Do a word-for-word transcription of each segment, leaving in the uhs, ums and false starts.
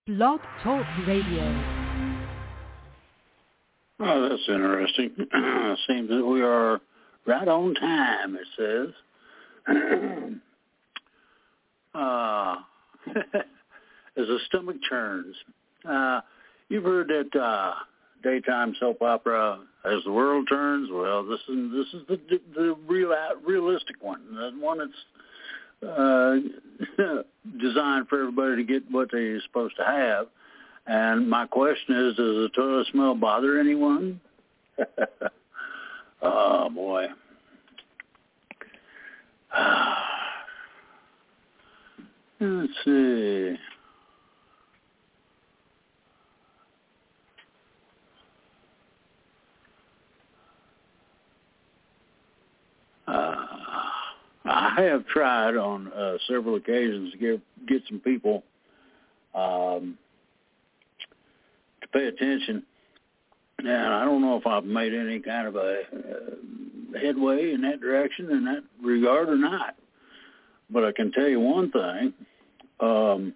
Blog Talk Radio. Oh, that's interesting. Seems that we are right on time, it says. uh, as the stomach churns. Uh, you've heard that uh, daytime soap opera, As the World Turns. Well, this is this is the the real realistic one, the one that's uh, designed for everybody to get what they're supposed to have. And my question is, does the toilet smell bother anyone? Oh, boy. Let's see. Uh, I have tried on uh, several occasions to get get some people um, to pay attention, and I don't know if I've made any kind of a uh, headway in that direction, in that regard, or not. But I can tell you one thing: um,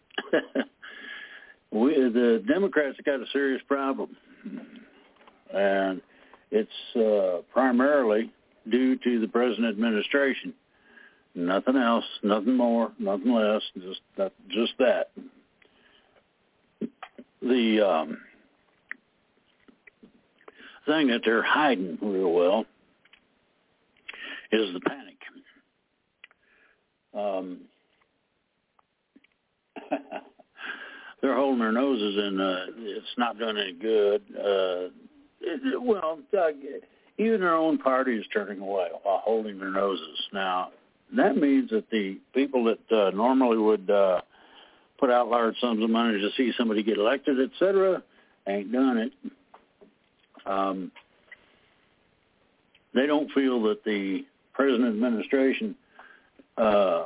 we, the Democrats have got a serious problem, and it's uh, primarily due to the present administration. Nothing else, nothing more, nothing less, just that. Just that. The um, thing that they're hiding real well is the panic. Um, they're holding their noses, and uh, it's not doing any good. Uh, it, well, uh, even their own party is turning away while holding their noses. Now, that means that the people that uh, normally would uh, put out large sums of money to see somebody get elected, et cetera, ain't done it. Um, they don't feel that the present administration uh,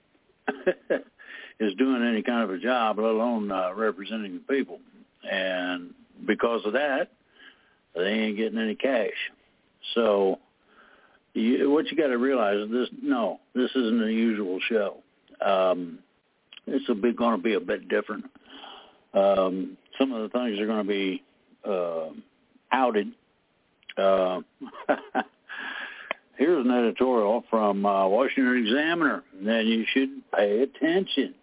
is doing any kind of a job, let alone uh, representing the people. And because of that, they ain't getting any cash. So you, what you got to realize is this: no, this isn't a usual show. Um, it's a bit going to be a bit different. Um, some of the things are going to be uh, outed. Uh, here's an editorial from uh, Washington Examiner, and you should pay attention.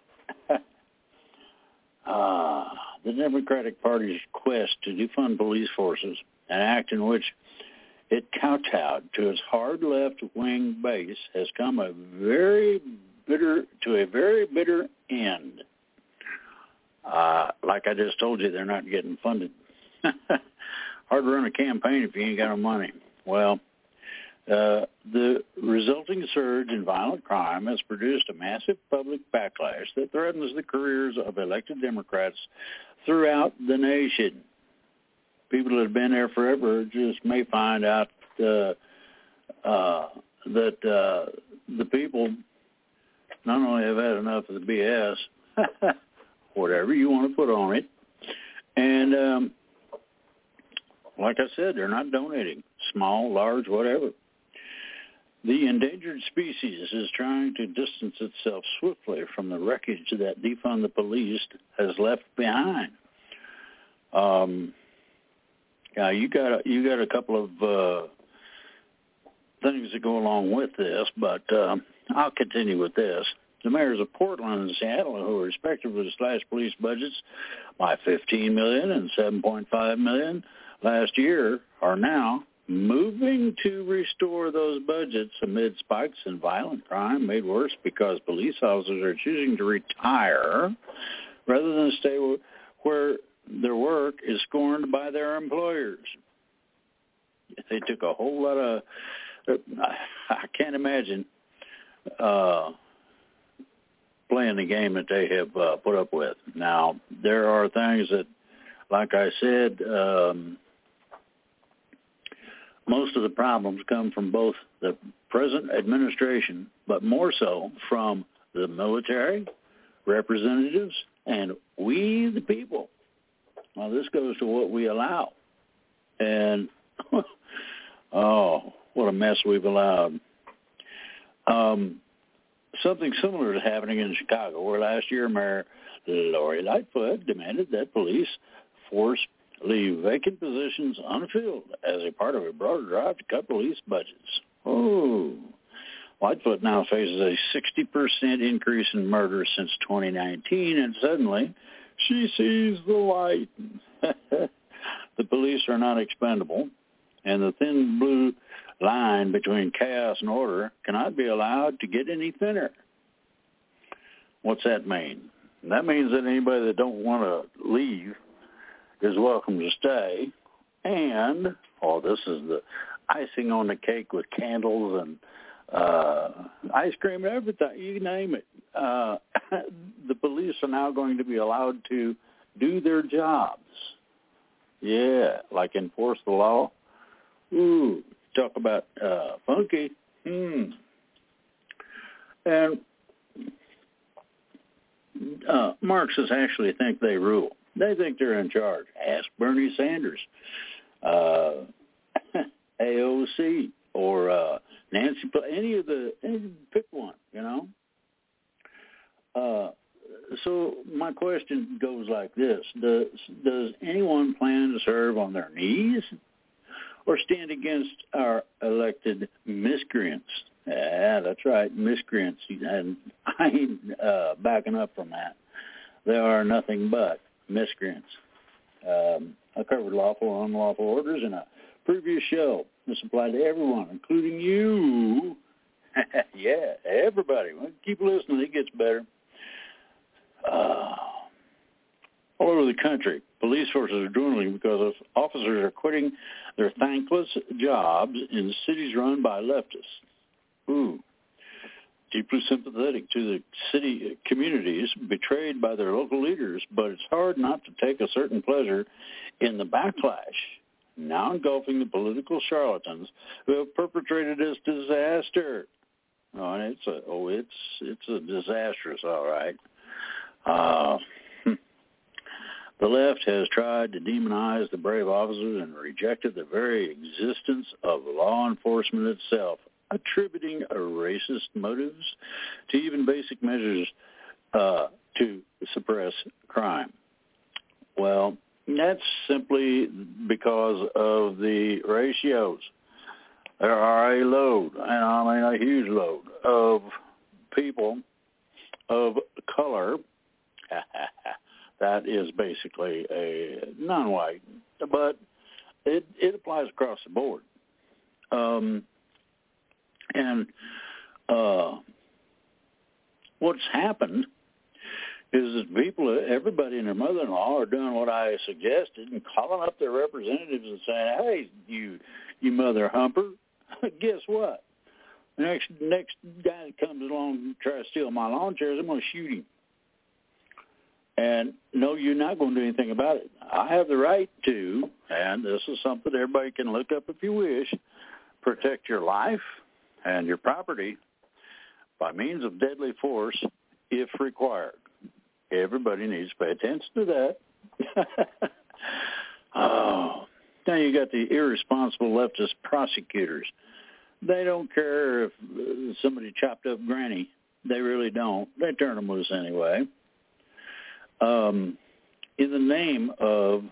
uh, the Democratic Party's quest to defund police forces, an act in which it kowtowed to its hard left-wing base, has come a very bitter to a very bitter end. Uh, like I just told you, they're not getting funded. Hard to run a campaign if you ain't got no money. Well, uh, the resulting surge in violent crime has produced a massive public backlash that threatens the careers of elected Democrats throughout the nation. People that have been there forever just may find out uh, uh, that uh, the people not only have had enough of the B S, whatever you want to put on it, and um, like I said, they're not donating, small, large, whatever. The endangered species is trying to distance itself swiftly from the wreckage that defund the police has left behind. Um, Yeah, you got a, you got a couple of uh, things that go along with this, but uh, I'll continue with this. The mayors of Portland and Seattle, who respectively slashed police budgets by fifteen million dollars and seven point five million dollars last year, are now moving to restore those budgets amid spikes in violent crime made worse because police officers are choosing to retire rather than stay where their work is scorned by their employers. They took a whole lot of, I can't imagine uh, playing the game that they have uh, put up with. Now, there are things that, like I said, um, most of the problems come from both the present administration, but more so from the military, representatives, and we, the people. Now, this goes to what we allow. And, oh, what a mess we've allowed. Um, something similar is happening in Chicago, where last year Mayor Lori Lightfoot demanded that police force leave vacant positions unfilled as a part of a broader drive to cut police budgets. Oh, Lightfoot now faces a sixty percent increase in murders since twenty nineteen, and suddenly she sees the light. The police are not expendable, and the thin blue line between chaos and order cannot be allowed to get any thinner. What's that mean? That means that anybody that don't want to leave is welcome to stay. And, oh, this is the icing on the cake with candles and uh, ice cream and everything. You name it. Uh, the police are now going to be allowed to do their jobs. Yeah, like enforce the law. Ooh, talk about uh, funky. Hmm. And uh, Marxists actually think they rule. They think they're in charge. Ask Bernie Sanders, uh, A O C, or uh, Nancy, any of the, any, pick one, you know. Uh, so my question goes like this. Does, does anyone plan to serve on their knees or stand against our elected miscreants? Yeah, that's right, miscreants. And I ain't uh, backing up from that. They are nothing but miscreants. Um, I covered lawful and unlawful orders in a previous show. This applied to everyone, including you. Yeah, everybody. Well, keep listening. It gets better. Uh, all over the country, police forces are dwindling because officers are quitting their thankless jobs in cities run by leftists. Ooh. Deeply sympathetic to the city communities betrayed by their local leaders, but it's hard not to take a certain pleasure in the backlash now engulfing the political charlatans who have perpetrated this disaster. Oh, and it's a oh, it's it's a disastrous, all right. Uh, the left has tried to demonize the brave officers and rejected the very existence of law enforcement itself, attributing a racist motives to even basic measures uh, to suppress crime. Well, that's simply because of the ratios. There are a load, and I mean a huge load, of people of color. That is basically a non-white, but it, it applies across the board. Um, and uh, what's happened is that people, everybody and their mother-in-law are doing what I suggested and calling up their representatives and saying, hey, you you mother humper, guess what? The next, next guy that comes along and tries to steal my lawn chairs, I'm going to shoot him. And no, you're not going to do anything about it. I have the right to, and this is something everybody can look up if you wish, protect your life and your property by means of deadly force if required. Everybody needs to pay attention to that. Oh, now you got the irresponsible leftist prosecutors. They don't care if somebody chopped up Granny. They really don't. They turn them loose anyway. Um, in the name of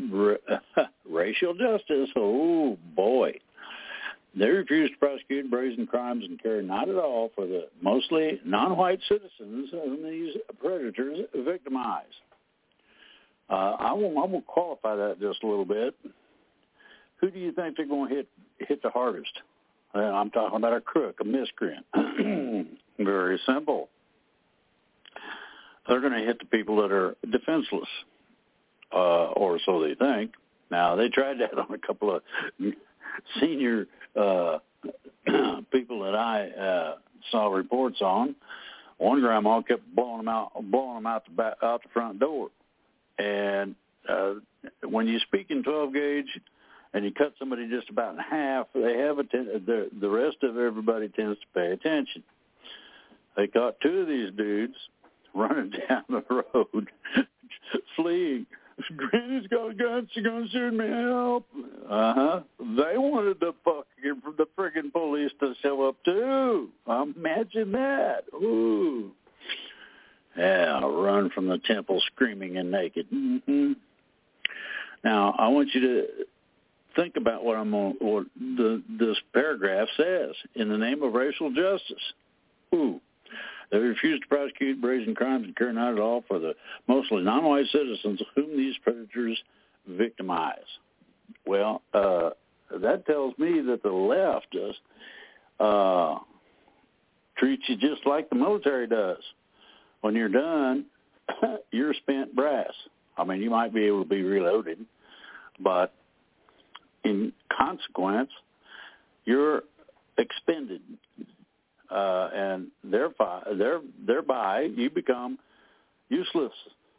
racial justice, oh boy, they refuse to prosecute brazen crimes and care not at all for the mostly non-white citizens whom these predators victimize. Uh, I will, I will qualify that just a little bit. Who do you think they're going to hit hit the hardest? Uh, I'm talking about a crook, a miscreant. Very simple. They're going to hit the people that are defenseless, uh, or so they think. Now, they tried that on a couple of senior uh, people that I uh, saw reports on. One grandma kept blowing them out, blowing them out the back, out the front door. And uh, when you speak in twelve gauge and you cut somebody just about in half, they have a ten- the the rest of everybody tends to pay attention. They caught two of these dudes running down the road, fleeing. Granny's got a gun, she's going to shoot me, help. Uh-huh. They wanted to fucking begging for the friggin' police to show up too. Imagine that. Ooh. Yeah, run from the temple screaming and naked. Mm-hmm. Now, I want you to think about what I'm on, what the, this paragraph says. In the name of racial justice. Ooh. They refuse to prosecute brazen crimes and care not at all for the mostly non-white citizens whom these predators victimize. Well, uh, that tells me that the left does uh, treats you just like the military does. When you're done, you're spent brass. I mean, you might be able to be reloaded, but in consequence, you're expended. Uh, and thereby, there, thereby, you become useless.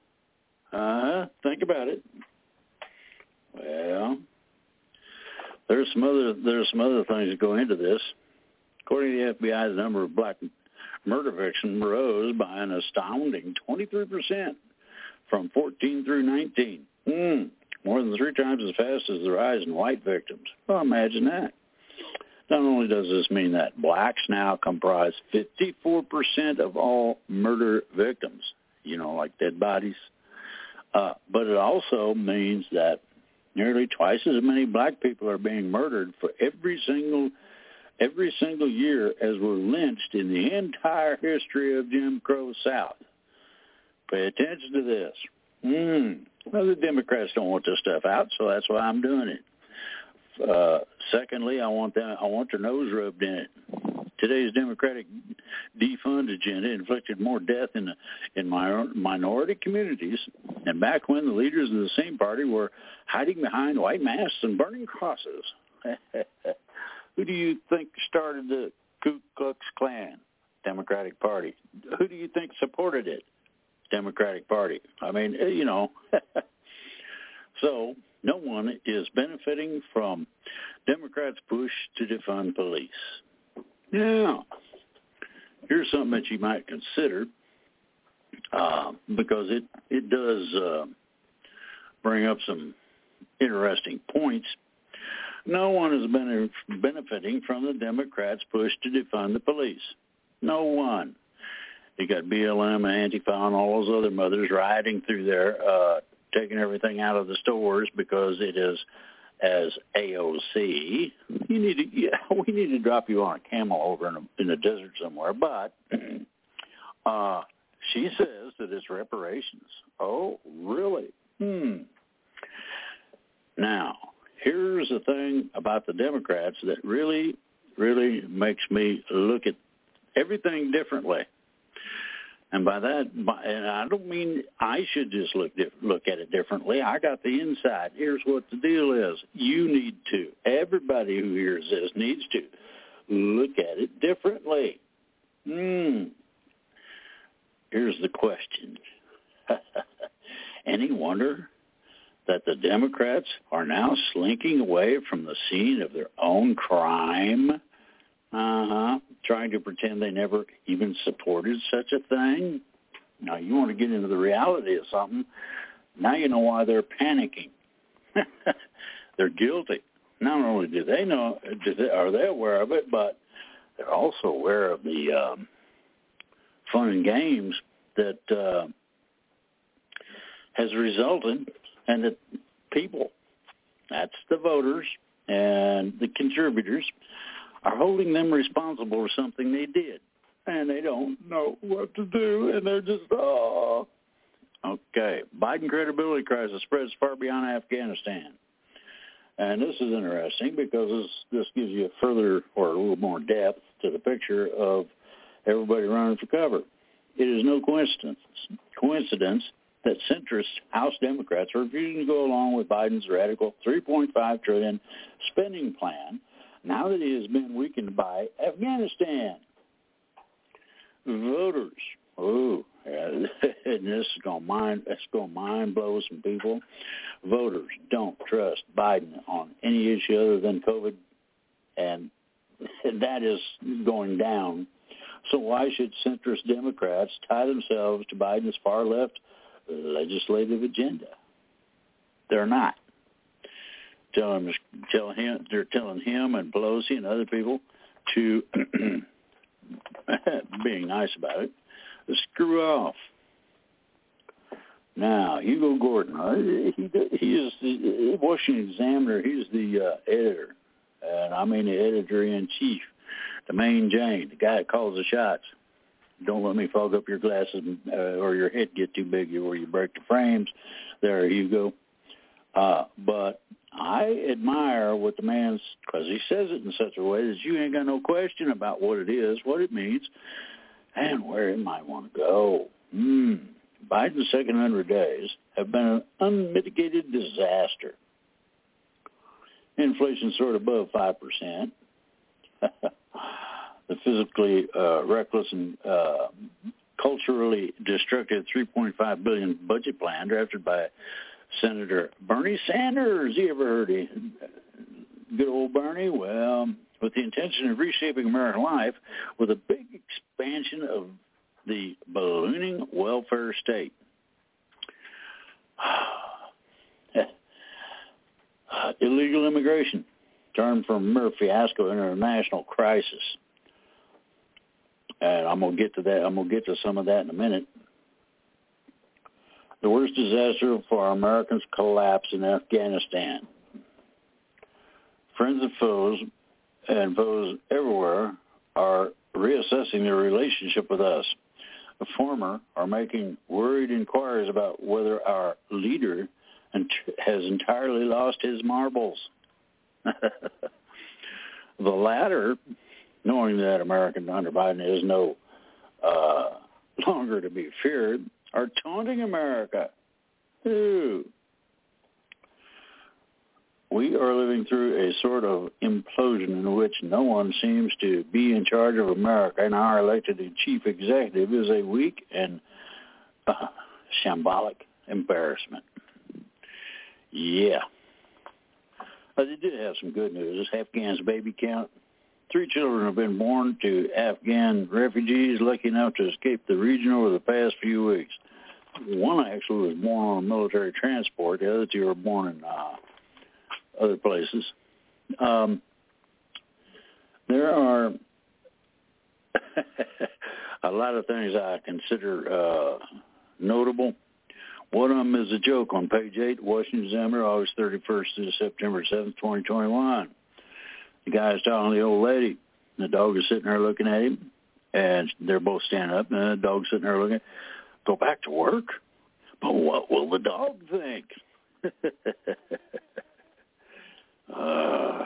Uh, think about it. Well, there's some other there's some other things that go into this. According to the F B I, the number of black murder victims rose by an astounding twenty-three percent from fourteen through nineteen. Mm, more than three times as fast as the rise in white victims. Well, imagine that. Not only does this mean that blacks now comprise fifty-four percent of all murder victims, you know, like dead bodies, uh, but it also means that nearly twice as many black people are being murdered for every single every single year as were lynched in the entire history of Jim Crow South. Pay attention to this. Mm. Well, the Democrats don't want this stuff out, so that's why I'm doing it. Uh, secondly, I want them, I want their nose rubbed in it. Today's Democratic defund agenda inflicted more death in the, in minor, minority communities, and back when the leaders of the same party were hiding behind white masks and burning crosses. Who do you think started the Ku Klux Klan? Democratic Party. Who do you think supported it? Democratic Party. I mean, you know. So no one is benefiting from Democrats' push to defund police. Now, here's something that you might consider, uh, because it, it does uh, bring up some interesting points. No one is benef- benefiting from the Democrats' push to defund the police. No one. You got B L M and Antifa and all those other mothers rioting through there, uh, taking everything out of the stores because it is as A O C. You need to, yeah, we need to drop you on a camel over in, a, in the desert somewhere. But uh, she says that it's reparations. Oh, really? Hmm. Now, here's the thing about the Democrats that really, really makes me look at everything differently. And by that, by, and I don't mean I should just look diff- look at it differently. I got the inside. Here's what the deal is. You need to. Everybody who hears this needs to look at it differently. Hmm. Here's the question. Any wonder that the Democrats are now slinking away from the scene of their own crime? Uh-huh. Trying to pretend they never even supported such a thing. Now, you want to get into the reality of something. Now you know why they're panicking. They're guilty. Not only do they know, do they, are they aware of it, but they're also aware of the um, fun and games that uh, has resulted, and that people, that's the voters and the contributors, are holding them responsible for something they did. And they don't know what to do, and they're just, oh. Okay, Biden credibility crisis spreads far beyond Afghanistan. And this is interesting because this, this gives you a further or a little more depth to the picture of everybody running for cover. It is no coincidence, coincidence that centrist House Democrats are refusing to go along with Biden's radical three point five trillion dollars spending plan now that he has been weakened by Afghanistan. Voters, oh, and this is going to mind, it's going to mind blow some people. Voters don't trust Biden on any issue other than COVID, and that is going down. So why should centrist Democrats tie themselves to Biden's far-left legislative agenda? They're not. tell him, tell him, they're telling him and Pelosi and other people to, being nice about it, to screw off. Now, Hugo Gordon, uh, he, he is the Washington Examiner. He's the uh, editor, and I mean the editor-in-chief, the main Jane, the guy that calls the shots. Don't let me fog up your glasses uh, or your head get too big or you break the frames. There, Hugo. Uh, but I admire what the man's, because he says it in such a way that you ain't got no question about what it is, what it means, and where it might want to go. Hmm. Biden's second hundred days have been an unmitigated disaster. Inflation soared above five percent. The physically uh, reckless and uh, culturally destructive three point five billion dollars budget plan drafted by Senator Bernie Sanders. You ever heard of good old Bernie? Well, with the intention of reshaping American life with a big expansion of the ballooning welfare state. Illegal immigration turned from mere fiasco into a national crisis. And I'm going to get to that. I'm going to get to some of that in a minute. The worst disaster for Americans collapsed in Afghanistan. Friends and foes and foes everywhere are reassessing their relationship with us. The former are making worried inquiries about whether our leader has entirely lost his marbles. The latter, knowing that American under Biden is no uh, longer to be feared, are taunting America. Ooh. We are living through a sort of implosion in which no one seems to be in charge of America, and our elected chief executive is a weak and uh, shambolic embarrassment. Yeah. But they did have some good news. Afghan's baby count. Three children have been born to Afghan refugees lucky enough to escape the region over the past few weeks. One actually was born on a military transport. The other two were born in uh, other places. Um, there are a lot of things I consider uh, notable. One of them is a joke on page eight, Washington Examiner, August thirty-first to September seventh, twenty twenty-one. The guy's talking to the old lady. The dog is sitting there looking at him, and they're both standing up, and the dog's sitting there looking. Go back to work? But what will the dog think? uh,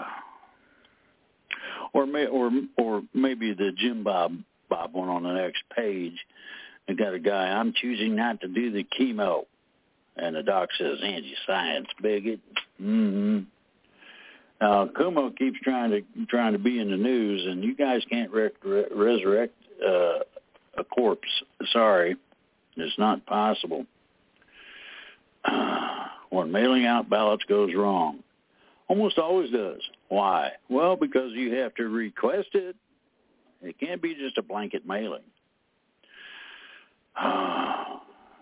or may, or or maybe the Jim Bob Bob one on the next page. They got a guy. I'm choosing not to do the chemo, and the doc says, "Anti-science bigot." Mm-hmm. Now, Kumo keeps trying to trying to be in the news, and you guys can't re- re- resurrect uh, a corpse. Sorry, it's not possible. Uh, when mailing out ballots goes wrong, almost always does. Why? Well, because you have to request it. It can't be just a blanket mailing. Oh,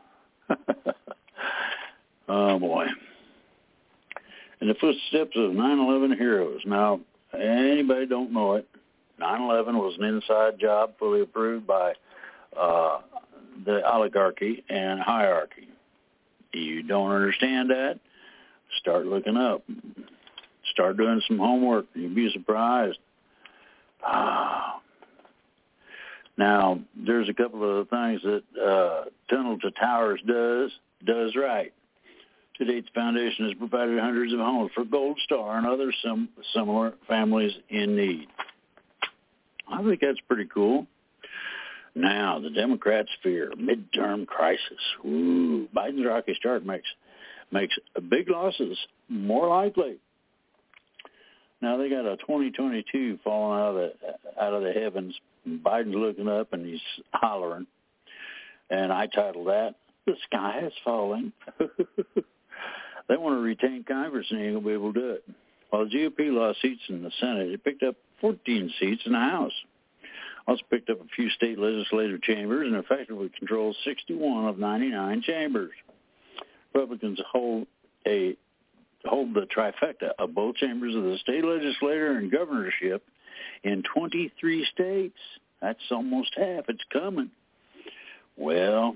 oh boy. In the footsteps of nine eleven heroes. Now, anybody don't know it, nine eleven was an inside job fully approved by uh, the oligarchy and hierarchy. You don't understand that? Start looking up. Start doing some homework. You'll be surprised. Ah. Now, there's a couple of things that uh, Tunnel to Towers does, does right. To date, the foundation has provided hundreds of homes for Gold Star and other sim- similar families in need. I think that's pretty cool. Now, the Democrats fear midterm crisis. Ooh, Biden's rocky start makes makes big losses more likely. Now they got a twenty twenty-two falling out of the out of the heavens. Biden's looking up and he's hollering, and I titled that "The Sky is Falling." They want to retain Congress and they ain't gonna be able to do it. While the G O P lost seats in the Senate, it picked up fourteen seats in the House. Also picked up a few state legislative chambers and effectively controls sixty-one of ninety-nine chambers. Republicans hold a hold the trifecta of both chambers of the state legislature and governorship in twenty-three states. That's almost half. It's coming. Well,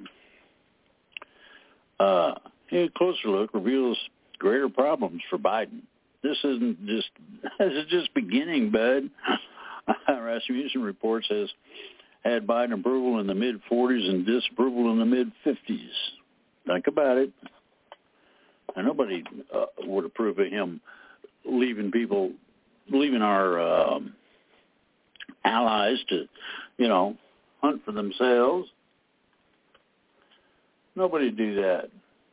uh, a closer look reveals greater problems for Biden. This isn't just, this is just beginning, bud. Rasmussen report says had Biden approval in the mid-forties and disapproval in the mid-fifties. Think about it. And nobody uh, would approve of him leaving people, leaving our um, allies to, you know, hunt for themselves. Nobody would do that.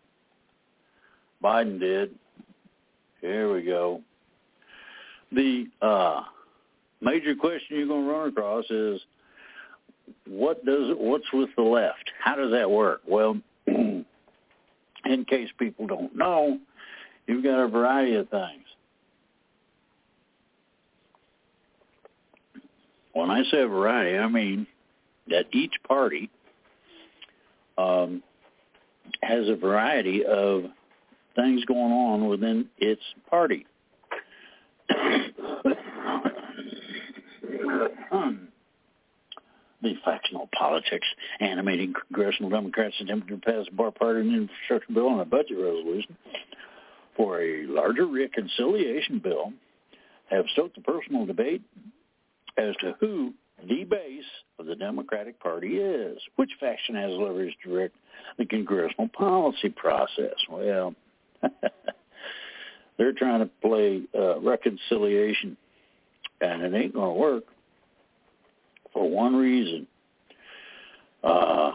Biden did. Here we go. The uh, major question you're going to run across is, what does it, what's with the left? How does that work? Well, in case people don't know, you've got a variety of things. When I say a variety, I mean that each party um, has a variety of things going on within its party. The factional politics animating congressional Democrats attempting to pass a bipartisan infrastructure bill and a budget resolution for a larger reconciliation bill have stoked the personal debate as to who the base of the Democratic Party is, which faction has leverage to direct the congressional policy process. Well, they're trying to play uh, reconciliation, and it ain't going to work for one reason. Uh,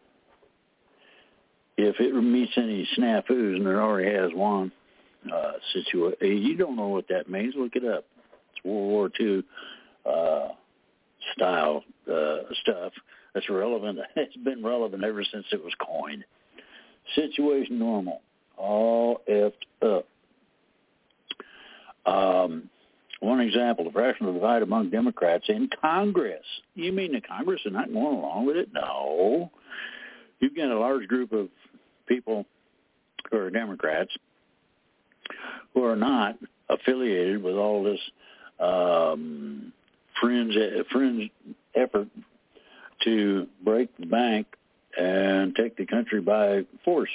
if it meets any snafus, and it already has one, uh, situation, you don't know what that means, look it up. It's World War Two uh, style uh, stuff that's relevant. It's been relevant ever since it was coined. Situation normal. All effed up. Um, one example, the fractional divide among Democrats in Congress. You mean the Congress is not going along with it? No. You've got a large group of people who are Democrats who are not affiliated with all this um, fringe, fringe effort to break the bank and take the country by force.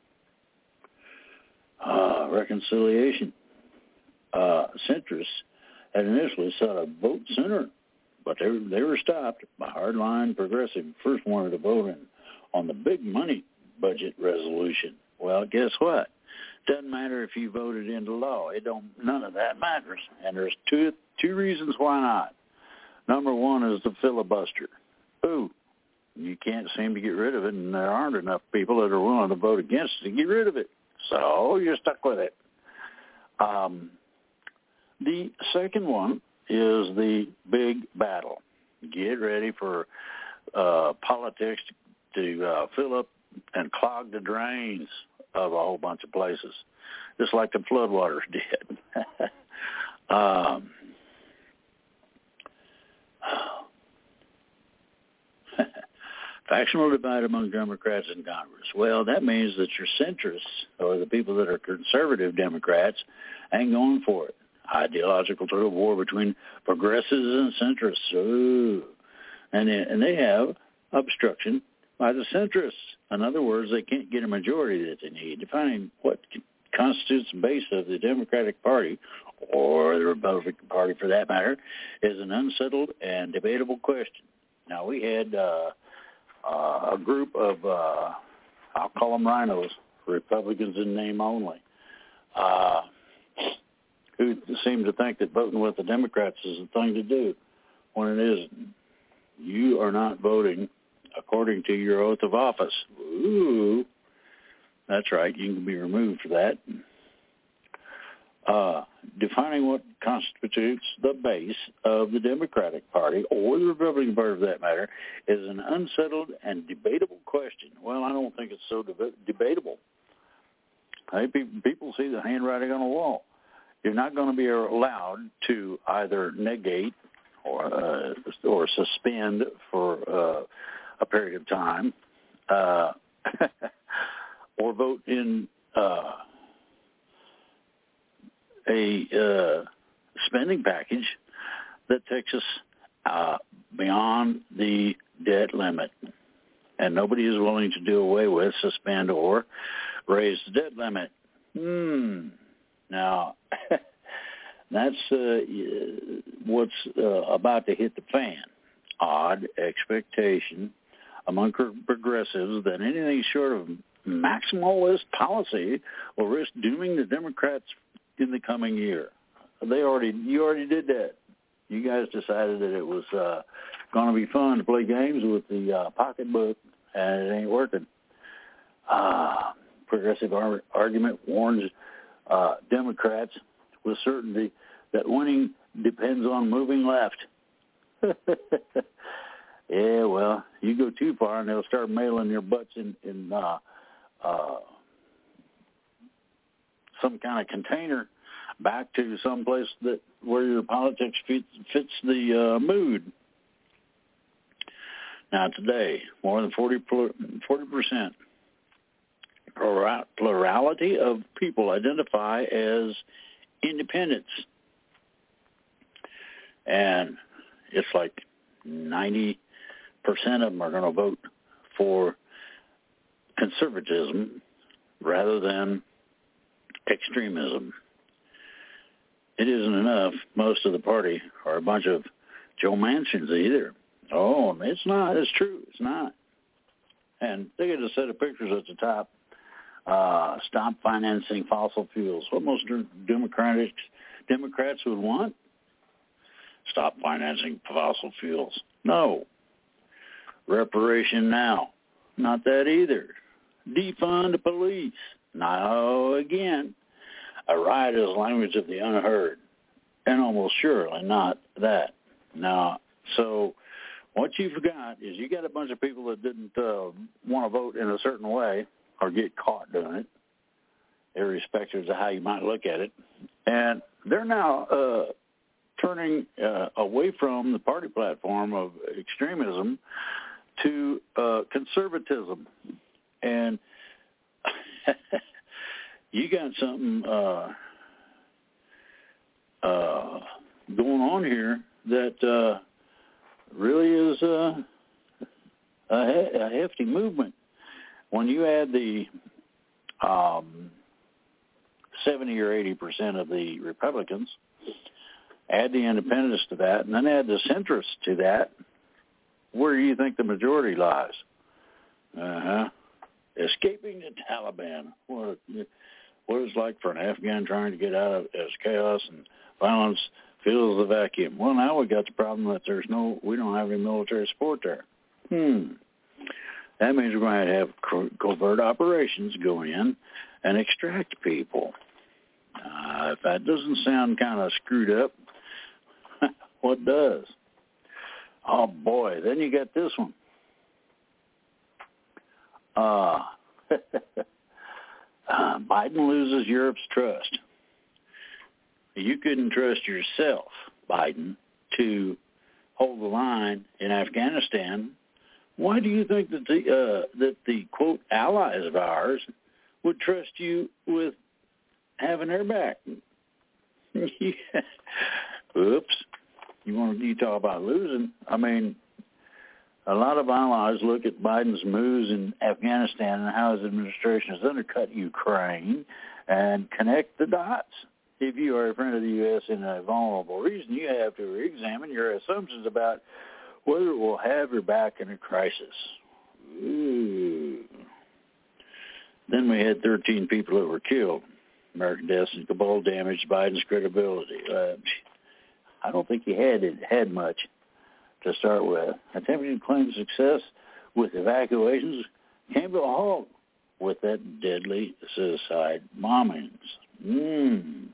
Uh, reconciliation. Uh, centrists had initially sought a vote sooner, but they, they were stopped by hardline progressive first wanted to vote in on the big money budget resolution. Well, guess what? Doesn't matter if you voted into law. It don't. None of that matters. And there's two two reasons why not. Number one is the filibuster. Ooh, you can't seem to get rid of it, and there aren't enough people that are willing to vote against it to get rid of it. So you're stuck with it. Um, the second one is the big battle. Get ready for uh, politics to, to uh, fill up and clog the drains of a whole bunch of places, just like the floodwaters did. um, Factional divide among Democrats in Congress. Well, that means that your centrists, or the people that are conservative Democrats, ain't going for it. Ideological tug of war between progressives and centrists. Ooh. And they, and they have obstruction by the centrists. In other words, they can't get a majority that they need. Defining what constitutes the base of the Democratic Party, or the Republican Party for that matter, is an unsettled and debatable question. Now, we had uh, uh, a group of, uh, I'll call them rhinos, Republicans in name only, uh, who seem to think that voting with the Democrats is the thing to do, when it isn't. You are not voting according to your oath of office. Ooh, that's right. You can be removed for that. Uh, defining what constitutes the base of the Democratic Party, or the Republican Party for that matter, is an unsettled and debatable question. Well, I don't think it's so deb- debatable. Hey, people see the handwriting on the wall. You're not going to be allowed to either negate or uh, or suspend for uh, a period of time, uh, or vote in uh, a uh, spending package that takes us uh, beyond the debt limit. And nobody is willing to do away with, suspend, or raise the debt limit. Hmm. Now, that's uh, what's uh, about to hit the fan. Odd expectation among progressives that anything short of maximalist policy will risk dooming the Democrats in the coming year. They already, you already did that. You guys decided that it was uh, going to be fun to play games with the uh, pocketbook, and it ain't working. Uh, progressive ar- argument warns uh, Democrats with certainty that winning depends on moving left. Yeah, well, you go too far, and they'll start mailing your butts in, in uh, uh, some kind of container back to some place that where your politics fits, fits the uh, mood. Now, today, more than forty percent plurality of people identify as independents. And it's like ninety percent of them are going to vote for conservatism rather than extremism. It isn't enough. Most of the party are a bunch of Joe Manchins either. Oh, it's not. It's true. It's not. And they get a set of pictures at the top. Uh, stop financing fossil fuels. What most Democratic Democrats would want? Stop financing fossil fuels. No. Reparation now. Not that either. Defund the police. No, again. A riot is language of the unheard. And almost surely not that. Now, so what you've got is you got a bunch of people that didn't uh, want to vote in a certain way or get caught doing it, irrespective of how you might look at it. And they're now uh, turning uh, away from the party platform of extremism to uh, conservatism. And you got something uh, uh, going on here that uh, really is uh, a, he- a hefty movement. When you add the um, seventy or eighty percent of the Republicans, add the independents to that, and then add the centrists to that, where do you think the majority lies? Uh-huh. Escaping the Taliban. What, what it's like for an Afghan trying to get out of as chaos and violence fills the vacuum. Well, now we got the problem that there's no, we don't have any military support there. Hmm. That means we're going to have co- covert operations go in and extract people. Uh, if that doesn't sound kind of screwed up, what does? Oh, boy. Then you got this one. Uh, uh, Biden loses Europe's trust. You couldn't trust yourself, Biden, to hold the line in Afghanistan. Why do you think that the uh, that the quote allies of ours would trust you with having their back? Oops! You want to you talk about losing? I mean, a lot of allies look at Biden's moves in Afghanistan and how his administration has undercut Ukraine and connect the dots. If you are a friend of the U S in a vulnerable region, you have to re-examine your assumptions about whether it will have your back in a crisis. Ooh. Then we had thirteen people that were killed. American deaths and Kabul damaged Biden's credibility. Uh, I don't think he had it, had much to start with. Attempting to claim success with evacuations came to a halt with that deadly suicide bombings. Mm.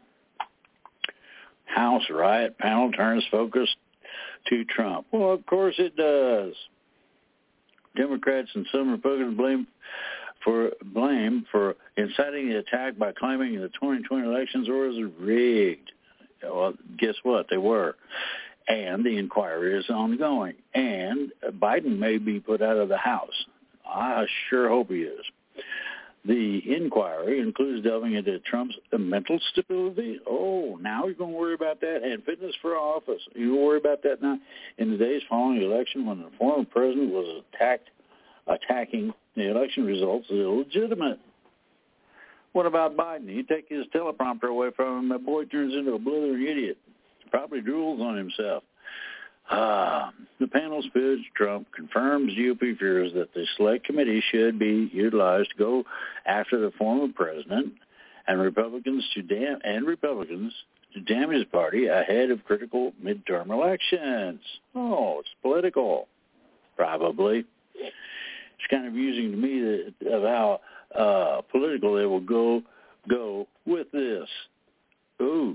House riot panel turns focus to Trump. Well, of course it does. Democrats and some Republicans blame for blame for inciting the attack by claiming the twenty twenty elections were rigged. Well, guess what? They were. And the inquiry is ongoing. And Biden may be put out of the House. I sure hope he is. The inquiry includes delving into Trump's mental stability. Oh, now you're going to worry about that? And fitness for office. You worry about that now? In the days following the election, when the former president was attacked, attacking the election results as illegitimate. What about Biden? You take his teleprompter away from him, that boy turns into a blithering idiot. Probably drools on himself. Ah, the panel speech Trump confirms G O P fears that the select committee should be utilized to go after the former president and Republicans to dam and Republicans to damage his party ahead of critical midterm elections. Oh, it's political, probably. It's kind of amusing to me that, of how uh, political they will go go with this. Ooh,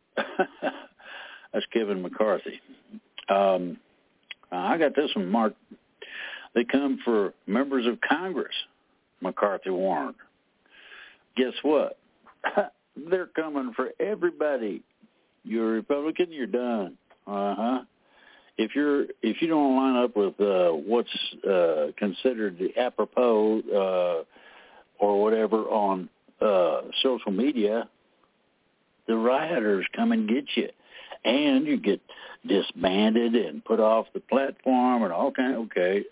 that's Kevin McCarthy. Um, I got this one marked. They come for members of Congress, McCarthy warned. Guess what? They're coming for everybody. You're a Republican, you're done. Uh-huh. If you're if you don't line up with uh, what's uh, considered the apropos uh, or whatever on uh, social media, the rioters come and get you. And you get disbanded and put off the platform and all kind of, okay.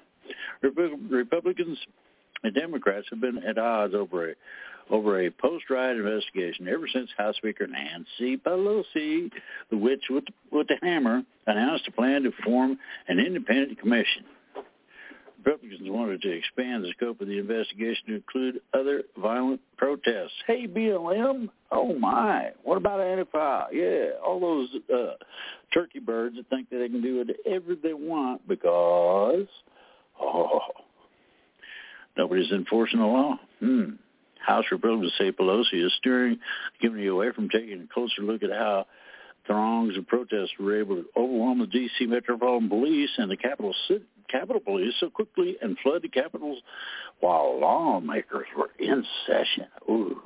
Republicans and Democrats have been at odds over a over a post-riot investigation ever since House Speaker Nancy Pelosi, the witch with the, with the hammer, announced a plan to form an independent commission. Republicans wanted to expand the scope of the investigation to include other violent protests. Hey, B L M, oh my, what about Antifa? Yeah, all those uh, turkey birds that think that they can do whatever they want because, oh, nobody's enforcing the law. Hmm. House Republicans say Pelosi is steering the committee away from taking a closer look at how throngs of protests were able to overwhelm the D C Metropolitan Police and the Capitol City. Capitol Police so quickly and flood the capitals while lawmakers were in session. Ooh.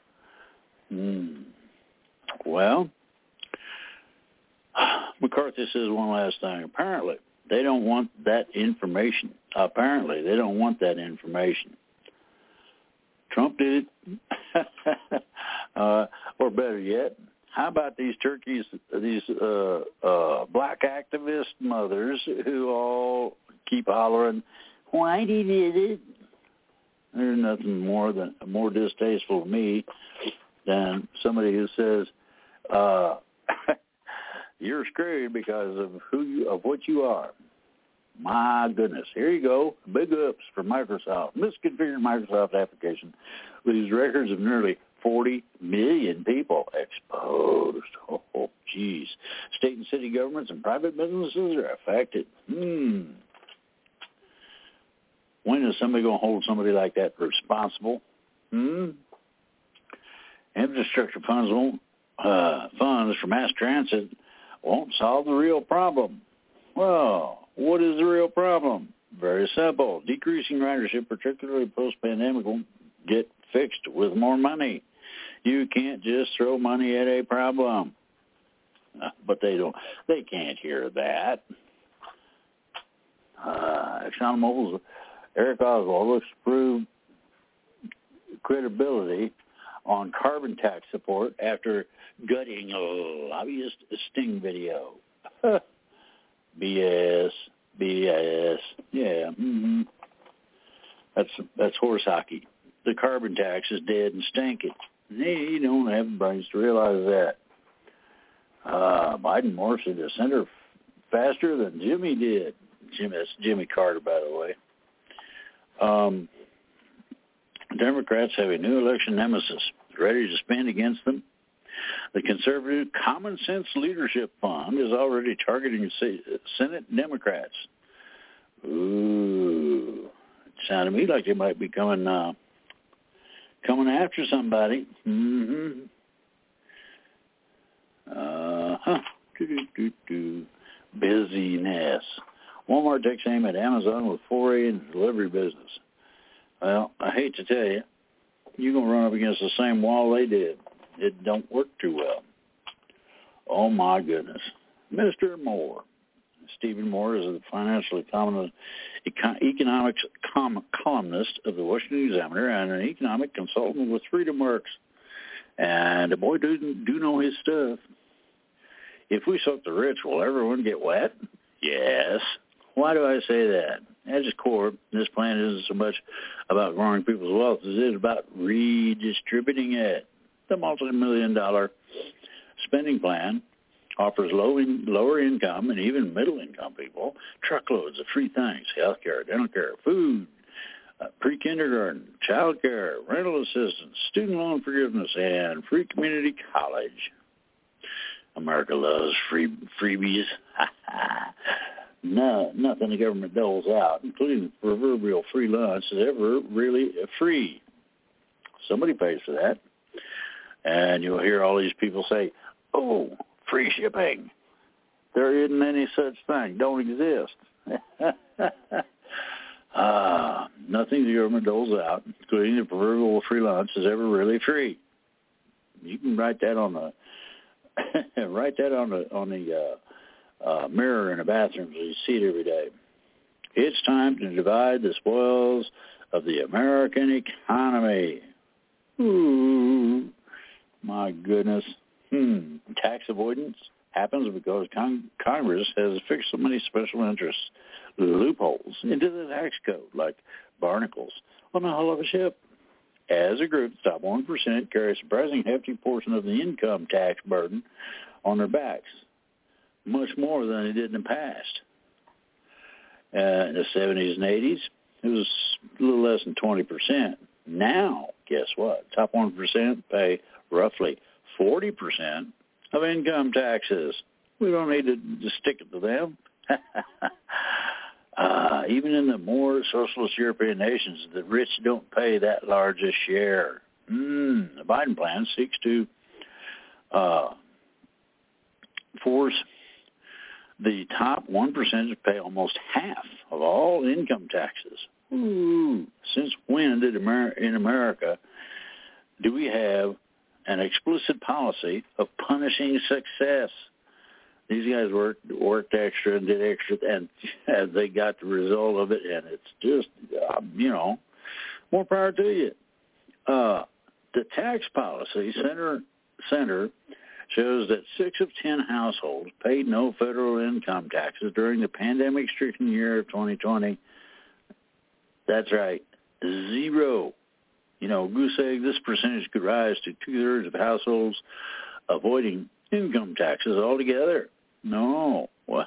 Mm. Well, McCarthy says one last thing. Apparently, they don't want that information. Apparently, they don't want that information. Trump did it. uh, or better yet, how about these turkeys, these uh, uh, black activist mothers who all keep hollering, Whitey did it? There's nothing more than more distasteful to me than somebody who says, uh, you're screwed because of who you, of what you are. My goodness. Here you go. Big ups for Microsoft. Misconfigured Microsoft application leaves records of nearly forty million people exposed. Oh, geez. State and city governments and private businesses are affected. Hmm. When is somebody going to hold somebody like that responsible? Hmm. Infrastructure funds won't, uh, funds for mass transit won't solve the real problem. Well, what is the real problem? Very simple. Decreasing ridership, particularly post-pandemic, will get fixed with more money. You can't just throw money at a problem. Uh, but they don't. They can't hear that. Uh, ExxonMobil's Eric Oswald looks to prove credibility on carbon tax support after gutting a lobbyist sting video. B S, B S, yeah, mm-hmm. That's that's horse hockey. The carbon tax is dead and stinking. You don't have the brains to realize that. Uh, Biden morphs into center faster than Jimmy did. Jimmy, that's Jimmy Carter, by the way. Um, Democrats have a new election nemesis ready to spend against them. The conservative Common Sense Leadership Fund is already targeting Senate Democrats. Ooh, it sounded to me like they might be coming uh, coming after somebody. Mm-hmm. Uh-huh. Do-do-do-do. Busyness. Walmart takes aim at Amazon with foray in the delivery business. Well, I hate to tell you, you're going to run up against the same wall they did. It don't work too well. Oh, my goodness. Mister Moore. Stephen Moore is a financial economist, economics columnist of the Washington Examiner and an economic consultant with Freedom Works. And the boy do, do know his stuff. If we soak the rich, will everyone get wet? Yes. Why do I say that? At its core, this plan isn't so much about growing people's wealth as it is about redistributing it. The multi-million dollar spending plan offers low in, lower income and even middle income people truckloads of free things: health care, dental care, food, uh, pre-kindergarten, child care, rental assistance, student loan forgiveness, and free community college. America loves free freebies. No, nothing the government doles out, including the proverbial free lunch, is ever really free. Somebody pays for that. And you'll hear all these people say, oh, free shipping. There isn't any such thing. Don't exist. uh, nothing the government doles out, including the proverbial free lunch, is ever really free. You can write that on the write that on the on the uh, uh, mirror in the bathroom so you see it every day. It's time to divide the spoils of the American economy. Ooh, my goodness. Hmm. Tax avoidance happens because con- Congress has fixed so many special interest loopholes into the tax code, like barnacles on the hull of a ship. As a group, the top one percent carry a surprising hefty portion of the income tax burden on their backs, much more than they did in the past. Uh, in the seventies and eighties, it was a little less than twenty percent. Now, guess what? Top one percent pay roughly forty percent of income taxes. We don't need to, to stick it to them. uh, even in the more socialist European nations, the rich don't pay that large a share. Mm, the Biden plan seeks to uh, force the top one percent to pay almost half of all income taxes. Ooh. Since when did Amer- in America do we have an explicit policy of punishing success? These guys worked worked extra and did extra, and, and they got the result of it, and it's just, uh, you know, more power to you. Uh, the tax policy center center shows that six of ten households paid no federal income taxes during the pandemic-stricken year of twenty twenty. That's right, zero. You know, goose egg, this percentage could rise to two-thirds of households avoiding income taxes altogether. No. Well,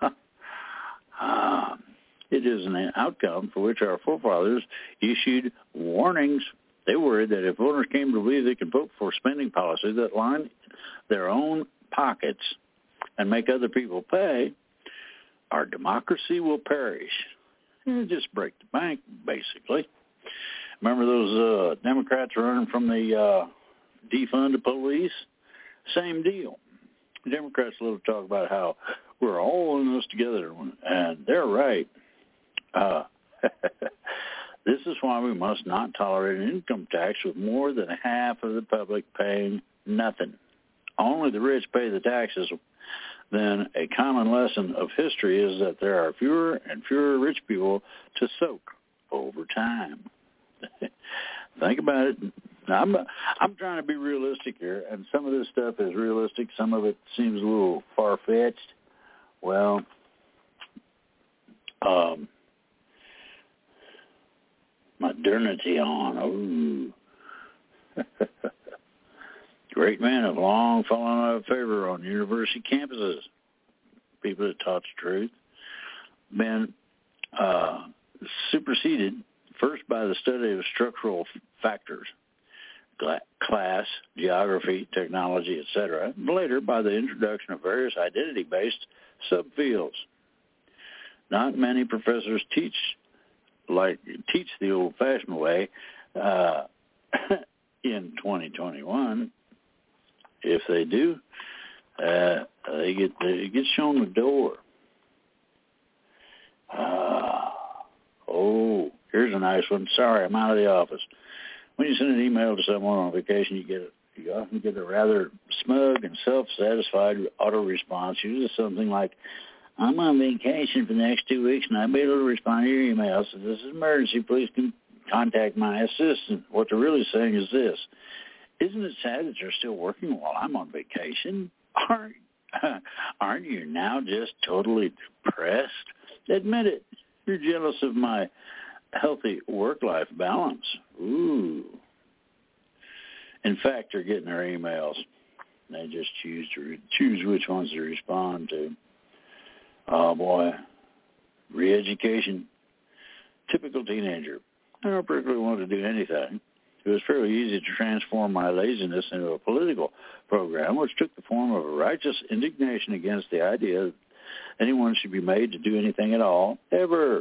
uh, it is an outcome for which our forefathers issued warnings. They worried that if voters came to believe they could vote for spending policies that line their own pockets and make other people pay, our democracy will perish. It'll just break the bank, basically. Remember those uh, Democrats running from the uh, defund the police? Same deal. The Democrats love to talk about how we're all in this together, and they're right. Uh, this is why we must not tolerate an income tax with more than half of the public paying nothing. Only the rich pay the taxes. Then a common lesson of history is that there are fewer and fewer rich people to soak over time. Think about it. Now, I'm I'm trying to be realistic here, and some of this stuff is realistic. Some of it seems a little far-fetched. Well, um, modernity on. Ooh. Great men have long fallen out of favor on university campuses. People that taught the truth been uh, superseded first by the study of structural factors, class, geography, technology, et cetera, and later by the introduction of various identity-based subfields. Not many professors teach like teach the old-fashioned way uh, in twenty twenty-one. If they do, uh, they get they get shown the door. Uh, oh, here's a nice one. Sorry, I'm out of the office. When you send an email to someone on vacation, you get a, you often get a rather smug and self-satisfied auto response, usually something like, I'm on vacation for the next two weeks, and I'll be able to respond to your emails. So this is an emergency. Please can contact my assistant. What they're really saying is this. Isn't it sad that you're still working while I'm on vacation? Aren't, aren't you now just totally depressed? Admit it. You're jealous of my healthy work-life balance. Ooh. In fact, they're getting their emails. They just choose to re- choose which ones to respond to. Oh, boy. Re-education. Typical teenager. I don't particularly want to do anything. It was fairly easy to transform my laziness into a political program, which took the form of a righteous indignation against the idea that anyone should be made to do anything at all, ever.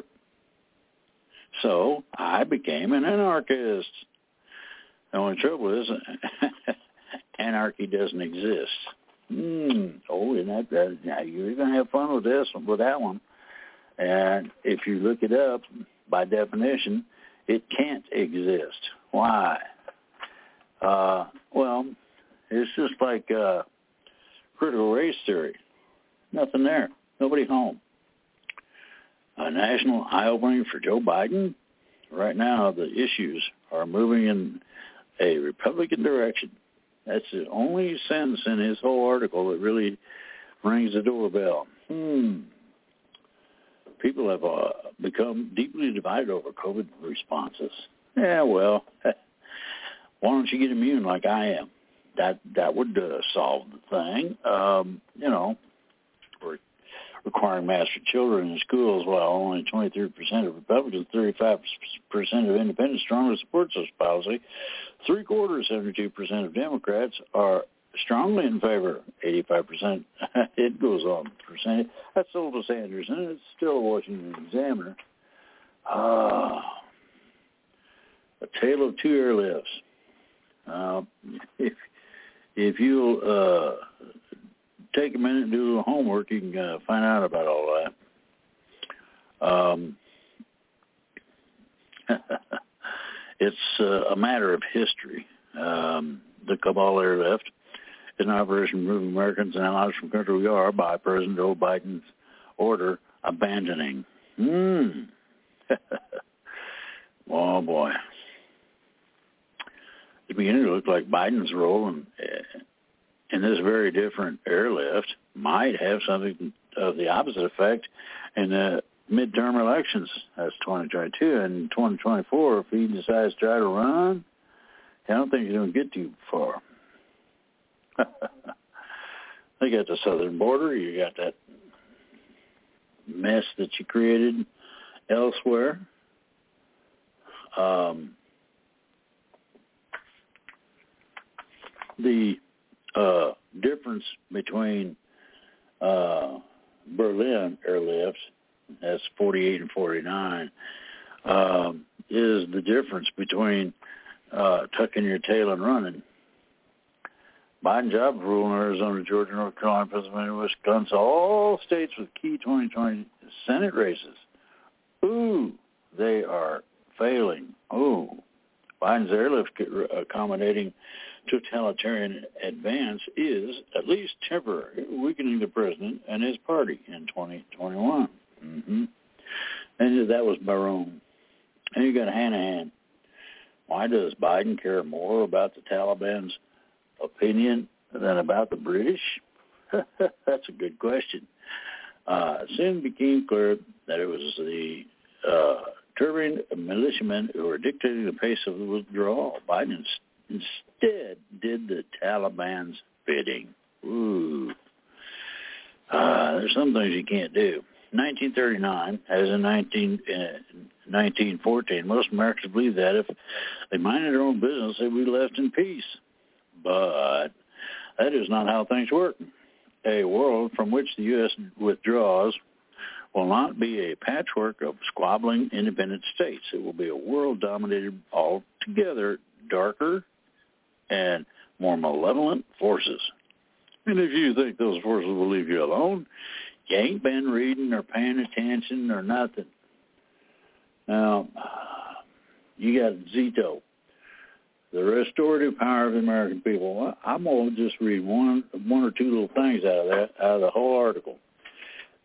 So I became an anarchist. The only trouble is anarchy doesn't exist. Mm. Oh, isn't that, that now you're going to have fun with this, with that one. And if you look it up, by definition, it can't exist. Why? Uh, well, it's just like uh, critical race theory. Nothing there. Nobody home. A national eye-opening for Joe Biden. Right now, the issues are moving in a Republican direction. That's the only sentence in his whole article that really rings the doorbell. Hmm. People have uh, become deeply divided over COVID responses. Yeah, well, why don't you get immune like I am? That that would uh, solve the thing. Um, you know, we're requiring masks for children in schools, while only twenty-three percent of Republicans, thirty-five percent of independents strongly support such policy. Three-quarters, seventy-two percent of Democrats are strongly in favor, eighty-five percent. It goes on percentage. That's still to Sanders, and it's still a Washington Examiner. Ah, a tale of two airlifts. Uh, if if you'll uh, take a minute and do a little homework, you can uh, find out about all that. Um, it's uh, a matter of history. Um, the Cabal airlift is an operation moving Americans and allies from country we are by President Joe Biden's order abandoning. Hmm. Oh, boy. It's beginning to look like Biden's role in, in this very different airlift might have something of the opposite effect in the midterm elections. That's twenty twenty-two. And twenty twenty-four, if he decides to try to run, I don't think he's going to get too far. They got the southern border. You got that mess that you created elsewhere. Um, the uh, difference between uh, Berlin airlifts, that's forty-eight and forty-nine, um, is the difference between uh, tucking your tail and running. Biden job rule in Arizona, Georgia, North Carolina, Pennsylvania, Wisconsin, all states with key twenty twenty Senate races. Ooh, they are failing. Ooh, Biden's airlift accommodating totalitarian advance is at least temporary, weakening the president and his party in twenty twenty-one. Mm-hmm. And that was Barone. And you got Hanahan. Why does Biden care more about the Taliban's opinion than about the British? That's a good question. Uh, it soon became clear that it was the uh, turbaned militiamen who were dictating the pace of the withdrawal. Biden instead did the Taliban's bidding. Ooh. Uh, there's some things you can't do. nineteen thirty-nine, as in nineteen, uh, nineteen fourteen, most Americans believe that if they minded their own business, they'd be left in peace. But that is not how things work. A world from which the U S withdraws will not be a patchwork of squabbling independent states. It will be a world dominated altogether darker and more malevolent forces. And if you think those forces will leave you alone, you ain't been reading or paying attention or nothing. Now, you got Zito, the restorative power of the American people. I'm going to just read one one or two little things out of that, out of the whole article.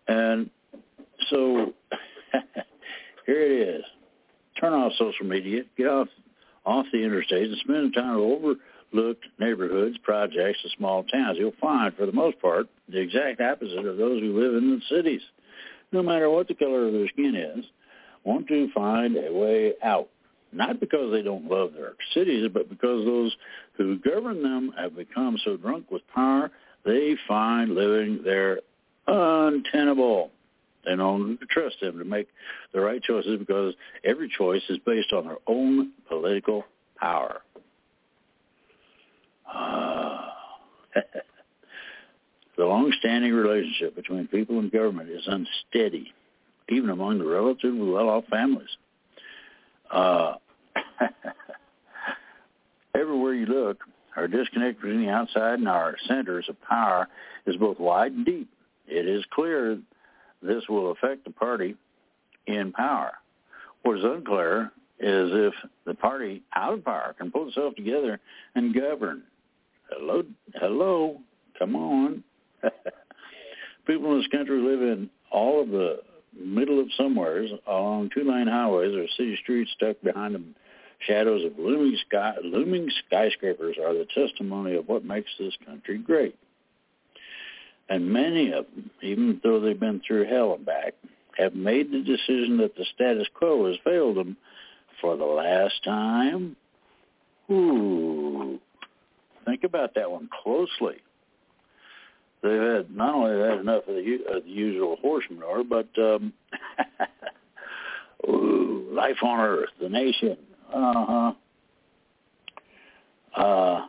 And so here it is. Turn off social media, get off off the interstates, and spend time in overlooked neighborhoods, projects, and small towns. You'll find, for the most part, the exact opposite of those who live in the cities. No matter what the color of their skin is, want to find a way out. Not because they don't love their cities, but because those who govern them have become so drunk with power, they find living there untenable. They no longer trust them to make the right choices because every choice is based on their own political power. Uh, the long-standing relationship between people and government is unsteady, even among the relatively well-off families. Uh, everywhere you look, our disconnect between the outside and our centers of power is both wide and deep. It is clear this will affect the party in power. What is unclear is if the party out of power can pull itself together and govern. Hello, hello, come on. People in this country live in all of the middle of somewheres along two-lane highways or city streets stuck behind the shadows of looming sky, looming skyscrapers are the testimony of what makes this country great. And many of them, even though they've been through hell and back, have made the decision that the status quo has failed them for the last time. Ooh, think about that one closely. They've had not only had enough of the, of the usual horse manure, but um, ooh, life on Earth, the nation. Uh-huh. Uh,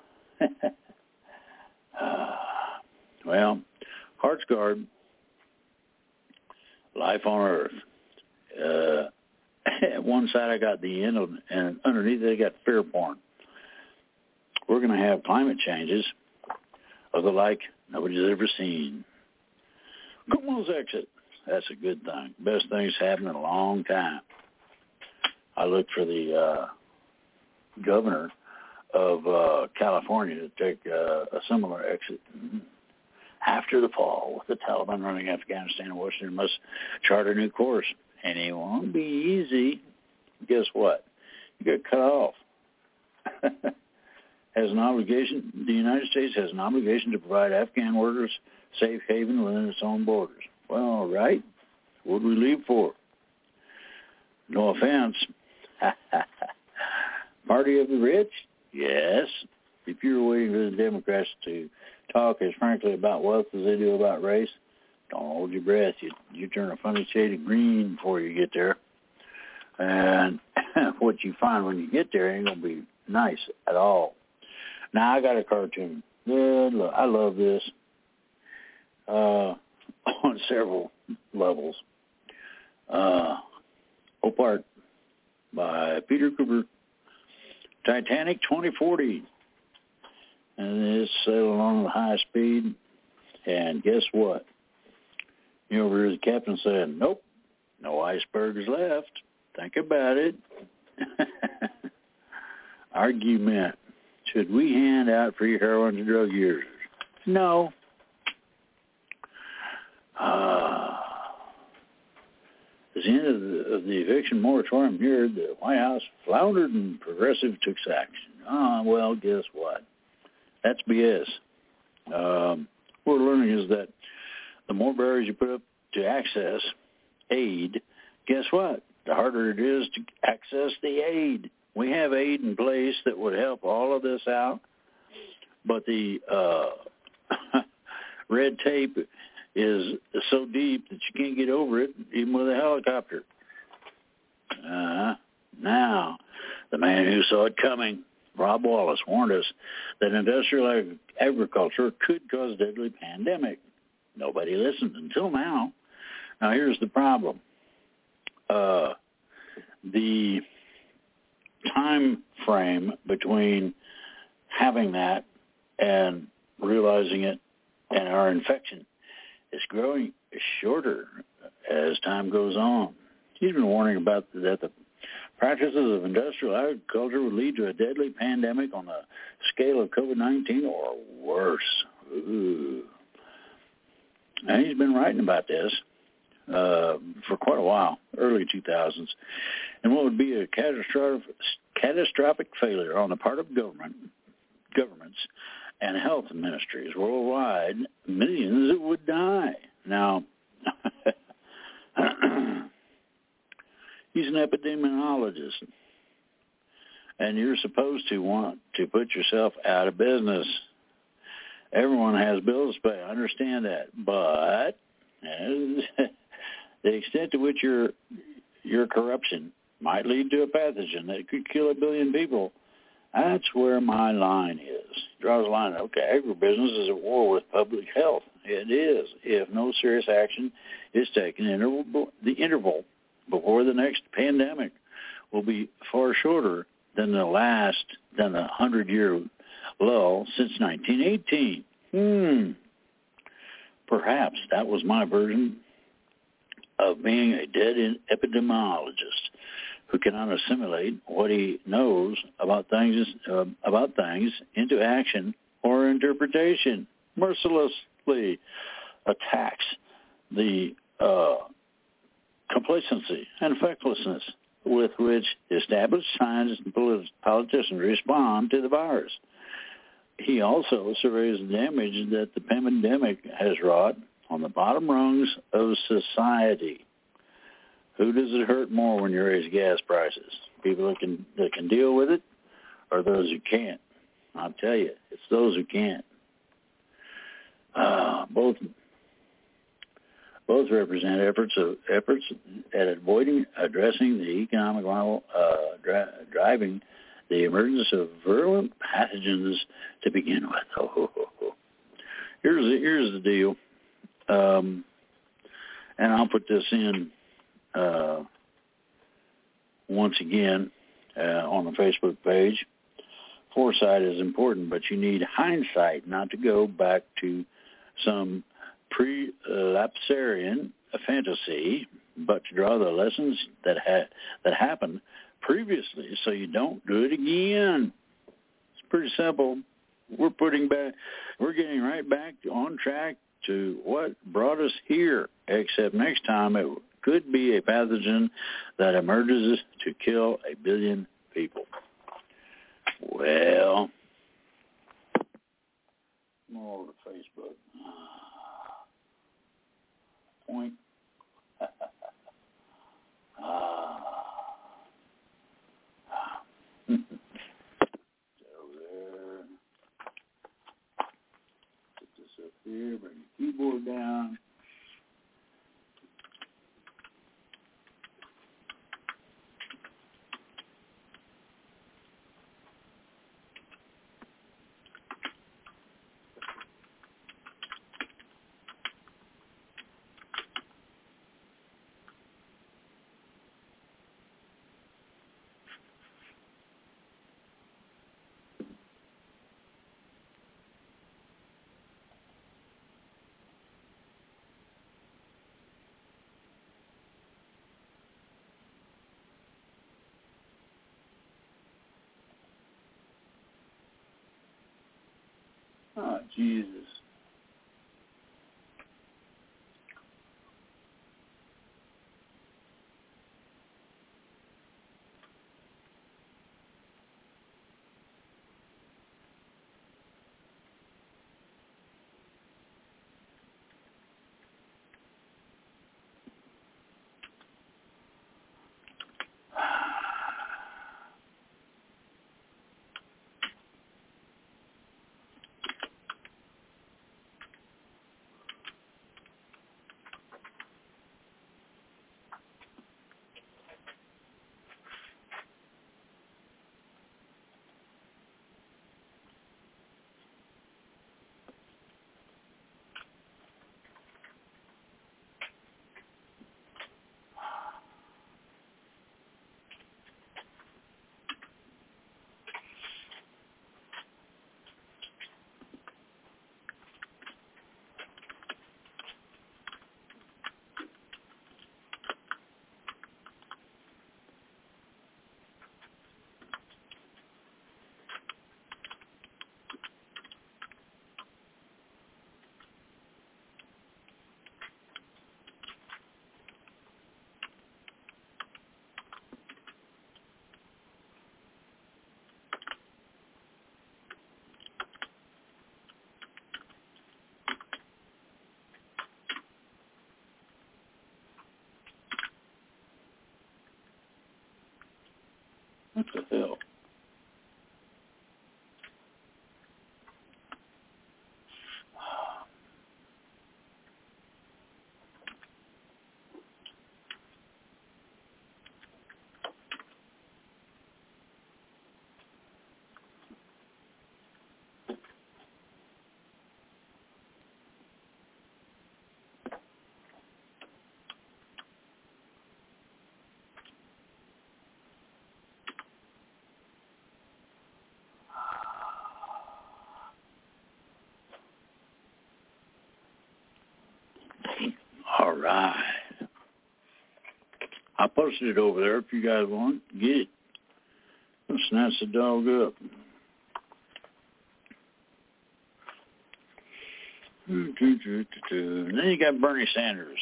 uh, well, Hearts Guard, life on Earth. Uh, at one side I got the end, and underneath they got fear porn. We're going to have climate changes of the like nobody's ever seen. Cuomo's exit. That's a good thing. Best thing's happened in a long time. I look for the uh, governor of uh, California to take uh, a similar exit. After the fall, with the Taliban running Afghanistan, Washington must chart a new course. And it won't be easy. Guess what? You get cut off. Has an obligation, the United States has an obligation to provide Afghan workers safe haven within its own borders. Well, all right. What would we leave for? No offense. Party of the rich? Yes. If you're waiting for the Democrats to talk as frankly about wealth as they do about race, don't hold your breath. You, you turn a funny shade of green before you get there. And what you find when you get there ain't going to be nice at all. Now, I got a cartoon. Good look. I love this uh, on several levels. Uh, Opart by Peter Cooper. Titanic twenty forty. And it's sailing along at high speed. And guess what? You know, over the captain saying, nope, no icebergs left. Think about it. Argument. Should we hand out free heroin to drug users? No. Uh, as the end of the, of the eviction moratorium here, the White House floundered and progressive took action. Ah, well, guess what? That's B S. Um, what we're learning is that the more barriers you put up to access aid, guess what? The harder it is to access the aid. We have aid in place that would help all of this out, but the uh, red tape is so deep that you can't get over it, even with a helicopter. Uh, now, the man who saw it coming, Rob Wallace, warned us that industrial ag- agriculture could cause deadly pandemic. Nobody listened until now. Now, here's the problem. Uh, the time frame between having that and realizing it and our infection is growing shorter as time goes on. He's been warning about that the practices of industrial agriculture would lead to a deadly pandemic on the scale of COVID nineteen or worse. Ooh. And he's been writing about this uh, for quite a while, early two thousands, and what would be a catastrophic, catastrophic failure on the part of government, governments and health ministries worldwide, millions would die. Now, he's an epidemiologist, and you're supposed to want to put yourself out of business. Everyone has bills to pay. I understand that, but the extent to which your your corruption might lead to a pathogen that could kill a billion people, that's where my line is. Draws a line. Okay, agribusiness is at war with public health. It is. If no serious action is taken, interval, the interval before the next pandemic will be far shorter than the last, than the hundred-year lull since nineteen eighteen. Hmm. Perhaps that was my version of being a dead epidemiologist who cannot assimilate what he knows about things uh, about things into action or interpretation. Mercilessly attacks the uh, complacency and fecklessness with which established scientists and polit- politicians respond to the virus. He also surveys the damage that the pandemic has wrought on the bottom rungs of society. Who does it hurt more when you raise gas prices? People that can that can deal with it, or those who can't? I'll tell you, it's those who can't. Uh, both both represent efforts of efforts at avoiding addressing the economic model, uh, dri- driving the emergence of virulent pathogens to begin with. Oh, oh, oh, oh. Here's the, here's the deal, um, and I'll put this in uh, once again uh, on the Facebook page. Foresight is important, but you need hindsight not to go back to some pre-lapsarian fantasy, but to draw the lessons that ha- that happened previously so you don't do it again. It's pretty simple. We're putting back, we're getting right back on track to what brought us here, except next time it could be a pathogen that emerges to kill a billion people. Well, more over to Facebook. Point. ah. Over there. Put this up here. Bring the keyboard down. Oh, Jesus. What the hell? All right. I posted it over there if you guys want. Get it. I'll snatch the dog up. And then you got Bernie Sanders.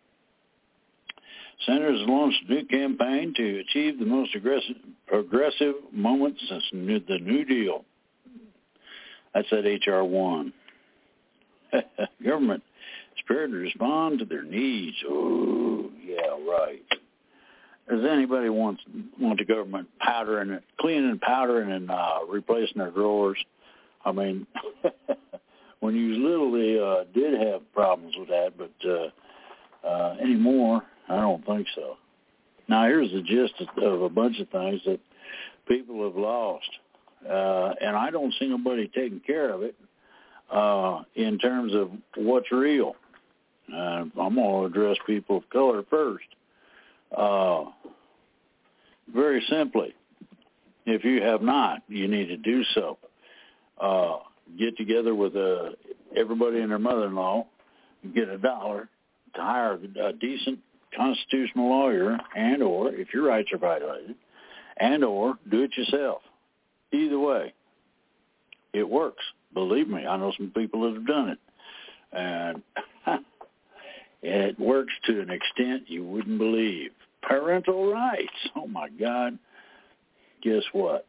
Sanders has launched a new campaign to achieve the most aggressive, progressive moment since the New Deal. That's at H R one. Government is prepared to respond to their needs. Oh, yeah, right. Does anybody want want the government powdering it, cleaning, powdering, and uh, replacing their drawers? I mean, when you was little, they uh, did have problems with that, but uh, uh, anymore, I don't think so. Now, here's the gist of a bunch of things that people have lost, uh, and I don't see nobody taking care of it uh, in terms of what's real. Uh, I'm going to address people of color first. Uh, very simply, if you have not, you need to do so. Uh, get together with uh, everybody and their mother-in-law, get a dollar to hire a decent constitutional lawyer, and or, if your rights are violated, and or do it yourself. Either way, it works. Believe me, I know some people that have done it. And it works to an extent you wouldn't believe. Parental rights. Oh, my God. Guess what?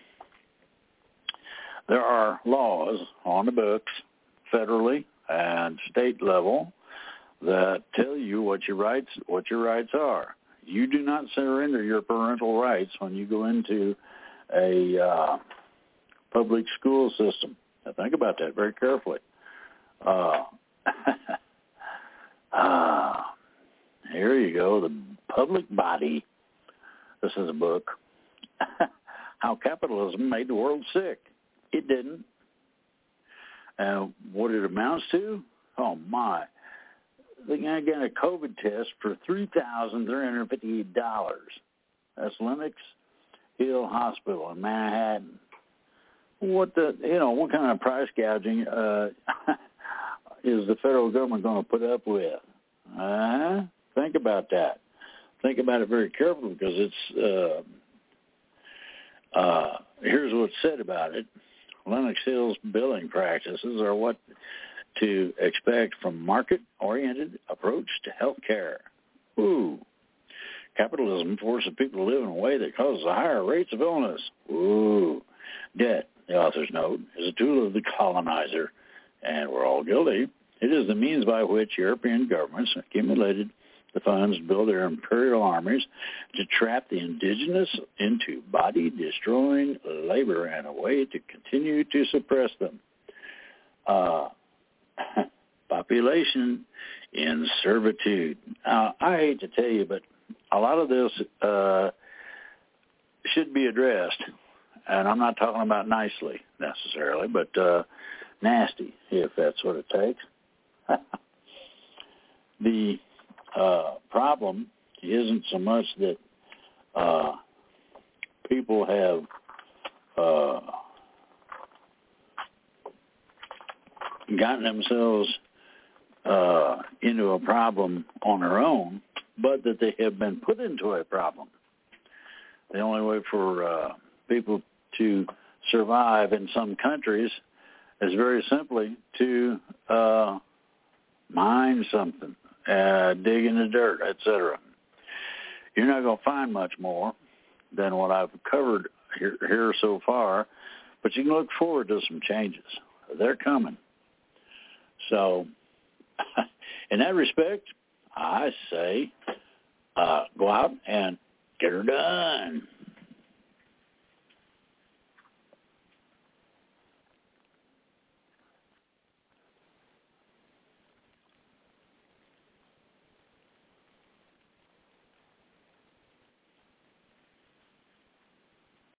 There are laws on the books, federally and state level, that tell you what your rights what your rights are. You do not surrender your parental rights when you go into a uh, public school system. Now think about that very carefully. Uh, uh, here you go. The public body. This is a book. How capitalism made the world sick. It didn't. And what it amounts to? Oh my. They're going to get a COVID test for three thousand three hundred fifty-eight dollars. That's Lenox Hill Hospital in Manhattan. What the, you know, what kind of price gouging uh, is the federal government going to put up with? Uh, think about that. Think about it very carefully because it's, uh, uh, here's what's said about it. Lenox Hill's billing practices are what to expect from market-oriented approach to health care. Ooh. Capitalism forces people to live in a way that causes higher rates of illness. Ooh. Debt, the author's note, is a tool of the colonizer, and we're all guilty. It is the means by which European governments accumulated the funds to build their imperial armies to trap the indigenous into body-destroying labor and a way to continue to suppress them. Uh, population in servitude. Now, I hate to tell you, but a lot of this uh, should be addressed, and I'm not talking about nicely necessarily, but uh, nasty, if that's what it takes. The uh, problem isn't so much that uh, people have uh, gotten themselves uh, into a problem on their own, but that they have been put into a problem. The only way for uh, people to survive in some countries is very simply to uh, mine something, uh, dig in the dirt, et cetera. You're not going to find much more than what I've covered here, here so far, but you can look forward to some changes. They're coming. So, in that respect, I say uh, go out and get her done.